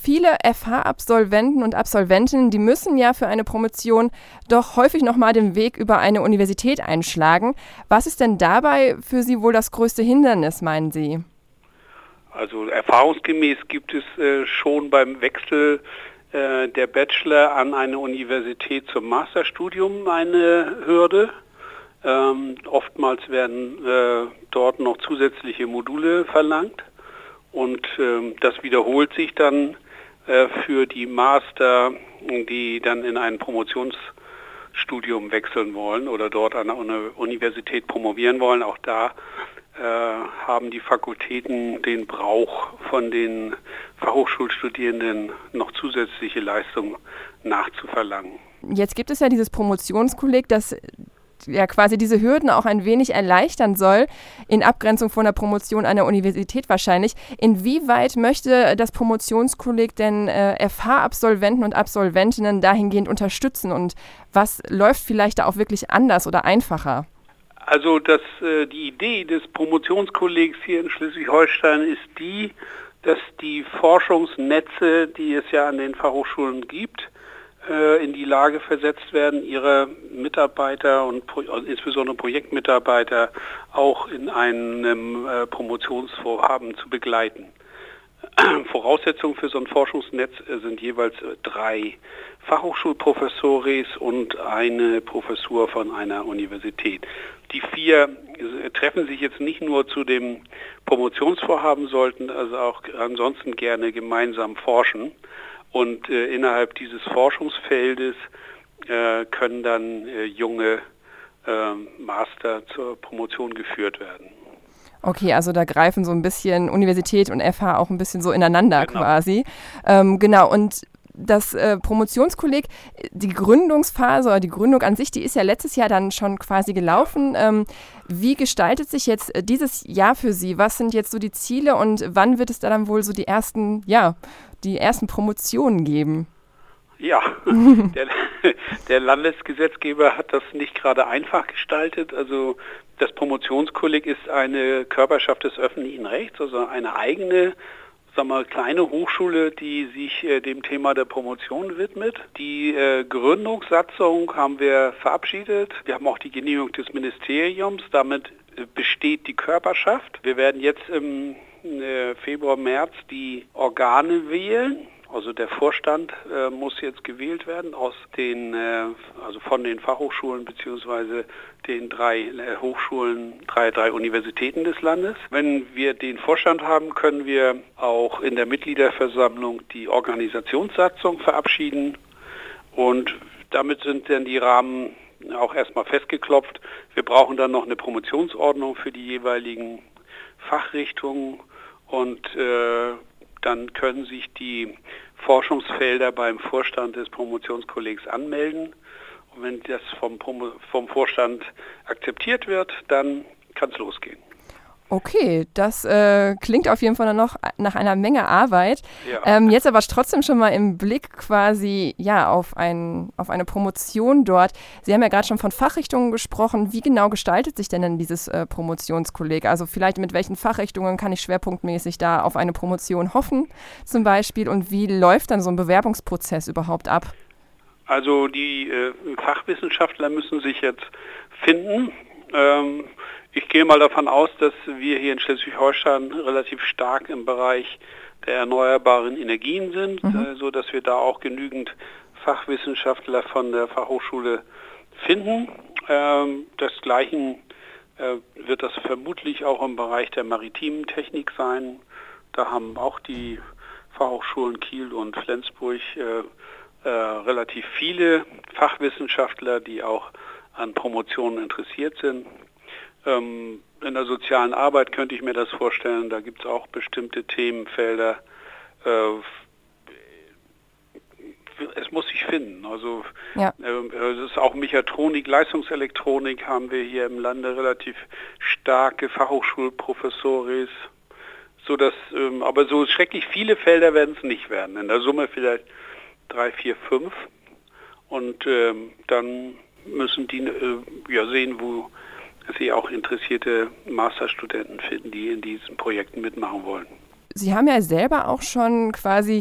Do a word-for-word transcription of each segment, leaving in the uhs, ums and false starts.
viele F H-Absolventen und Absolventinnen, die müssen ja für eine Promotion doch häufig nochmal den Weg über eine Universität einschlagen. Was ist denn dabei für Sie wohl das größte Hindernis, meinen Sie? Also erfahrungsgemäß gibt es äh, schon beim Wechsel äh, der Bachelor an eine Universität zum Masterstudium eine Hürde. Ähm, oftmals werden äh, dort noch zusätzliche Module verlangt und ähm, das wiederholt sich dann äh, für die Master, die dann in ein Promotionsstudium wechseln wollen oder dort an einer Universität promovieren wollen. Auch da äh, haben die Fakultäten den Brauch von den Fachhochschulstudierenden noch zusätzliche Leistungen nachzuverlangen. Jetzt gibt es ja dieses Promotionskolleg, das ja quasi diese Hürden auch ein wenig erleichtern soll, in Abgrenzung von der Promotion an der Universität wahrscheinlich. Inwieweit möchte das Promotionskolleg denn äh, F H-Absolventen und Absolventinnen dahingehend unterstützen und was läuft vielleicht da auch wirklich anders oder einfacher? Also das, äh, die Idee des Promotionskollegs hier in Schleswig-Holstein ist die, dass die Forschungsnetze, die es ja an den Fachhochschulen gibt, in die Lage versetzt werden, ihre Mitarbeiter und Pro- insbesondere Projektmitarbeiter auch in einem äh, Promotionsvorhaben zu begleiten. Voraussetzungen für so ein Forschungsnetz sind jeweils drei Fachhochschulprofessores und eine Professur von einer Universität. Die vier treffen sich jetzt nicht nur zu dem Promotionsvorhaben, sollten also auch ansonsten gerne gemeinsam forschen. Und äh, innerhalb dieses Forschungsfeldes äh, können dann äh, junge äh, Master zur Promotion geführt werden. Okay, also da greifen so ein bisschen Universität und F H auch ein bisschen so ineinander Genau. quasi. Ähm, genau, und das äh, Promotionskolleg, die Gründungsphase oder die Gründung an sich, die ist ja letztes Jahr dann schon quasi gelaufen. Ähm, wie gestaltet sich jetzt dieses Jahr für Sie? Was sind jetzt so die Ziele und wann wird es da dann wohl so die ersten, ja, die ersten Promotionen geben? Ja, der, der Landesgesetzgeber hat das nicht gerade einfach gestaltet. Also das Promotionskolleg ist eine Körperschaft des öffentlichen Rechts, also eine eigene, sagen wir mal, kleine Hochschule, die sich äh, dem Thema der Promotion widmet. Die äh, Gründungssatzung haben wir verabschiedet. Wir haben auch die Genehmigung des Ministeriums. Damit äh, besteht die Körperschaft. Wir werden jetzt im äh, Februar, März die Organe wählen. Also der Vorstand äh, muss jetzt gewählt werden aus den, äh, also von den Fachhochschulen beziehungsweise den drei äh, Hochschulen, drei, drei Universitäten des Landes. Wenn wir den Vorstand haben, können wir auch in der Mitgliederversammlung die Organisationssatzung verabschieden und damit sind dann die Rahmen auch erstmal festgeklopft. Wir brauchen dann noch eine Promotionsordnung für die jeweiligen Fachrichtungen und äh, dann können sich die Forschungsfelder beim Vorstand des Promotionskollegs anmelden. Und wenn das vom, Promo- vom Vorstand akzeptiert wird, dann kann es losgehen. Okay, das äh, klingt auf jeden Fall noch nach einer Menge Arbeit. Ja. Ähm, jetzt aber trotzdem schon mal im Blick quasi ja, auf, ein, auf eine Promotion dort. Sie haben ja gerade schon von Fachrichtungen gesprochen. Wie genau gestaltet sich denn, denn dieses äh, Promotionskolleg? Also vielleicht mit welchen Fachrichtungen kann ich schwerpunktmäßig da auf eine Promotion hoffen zum Beispiel? Und wie läuft dann so ein Bewerbungsprozess überhaupt ab? Also die äh, Fachwissenschaftler müssen sich jetzt finden. Ähm, Ich gehe mal davon aus, dass wir hier in Schleswig-Holstein relativ stark im Bereich der erneuerbaren Energien sind, mhm. äh, so dass wir da auch genügend Fachwissenschaftler von der Fachhochschule finden. Ähm, desgleichen äh, wird das vermutlich auch im Bereich der maritimen Technik sein. Da haben auch die Fachhochschulen Kiel und Flensburg äh, äh, relativ viele Fachwissenschaftler, die auch an Promotionen interessiert sind. In der sozialen Arbeit könnte ich mir das vorstellen, da gibt es auch bestimmte Themenfelder. Es muss sich finden. Also ja. Es ist auch Mechatronik, Leistungselektronik haben wir hier im Lande relativ starke Fachhochschulprofessores, so dass, aber so schrecklich viele Felder werden es nicht werden. In der Summe vielleicht drei, vier, fünf. Und dann müssen die ja sehen, wo Sie auch interessierte Masterstudenten finden, die in diesen Projekten mitmachen wollen. Sie haben ja selber auch schon quasi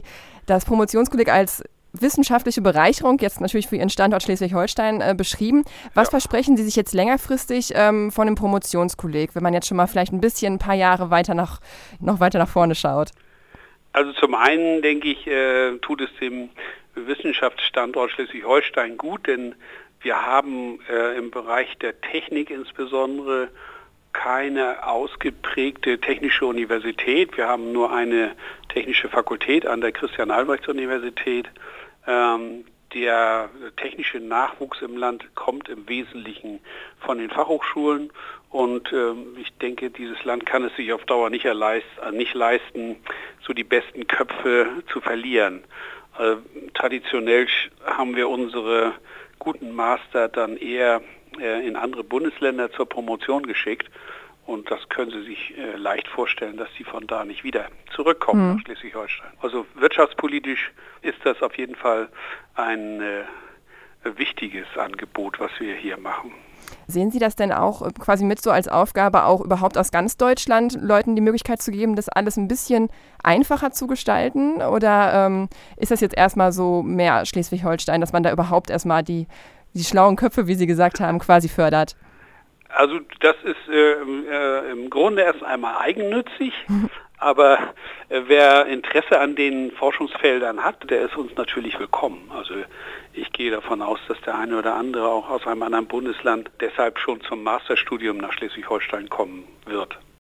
das Promotionskolleg als wissenschaftliche Bereicherung, jetzt natürlich für Ihren Standort Schleswig-Holstein äh, beschrieben. Was ja. versprechen Sie sich jetzt längerfristig ähm, von dem Promotionskolleg, wenn man jetzt schon mal vielleicht ein bisschen ein paar Jahre weiter nach, noch weiter nach vorne schaut? Also zum einen, denke ich, äh, tut es dem Wissenschaftsstandort Schleswig-Holstein gut, denn wir haben äh, im Bereich der Technik insbesondere keine ausgeprägte technische Universität. Wir haben nur eine technische Fakultät an der Christian-Albrechts-Universität. Ähm, der technische Nachwuchs im Land kommt im Wesentlichen von den Fachhochschulen und ähm, ich denke, dieses Land kann es sich auf Dauer nicht, erleist, äh, nicht leisten, so die besten Köpfe zu verlieren. Äh, traditionell haben wir unsere guten Master dann eher äh, in andere Bundesländer zur Promotion geschickt. Und das können Sie sich äh, leicht vorstellen, dass die von da nicht wieder zurückkommen mhm. nach Schleswig-Holstein. Also wirtschaftspolitisch ist das auf jeden Fall ein äh, wichtiges Angebot, was wir hier machen. Sehen Sie das denn auch quasi mit so als Aufgabe, auch überhaupt aus ganz Deutschland Leuten die Möglichkeit zu geben, das alles ein bisschen einfacher zu gestalten? Oder ähm, ist das jetzt erstmal so mehr Schleswig-Holstein, dass man da überhaupt erstmal die, die schlauen Köpfe, wie Sie gesagt haben, quasi fördert? Also das ist äh, äh, im Grunde erst einmal eigennützig, aber äh, wer Interesse an den Forschungsfeldern hat, der ist uns natürlich willkommen. Also ich gehe davon aus, dass der eine oder andere auch aus einem anderen Bundesland deshalb schon zum Masterstudium nach Schleswig-Holstein kommen wird.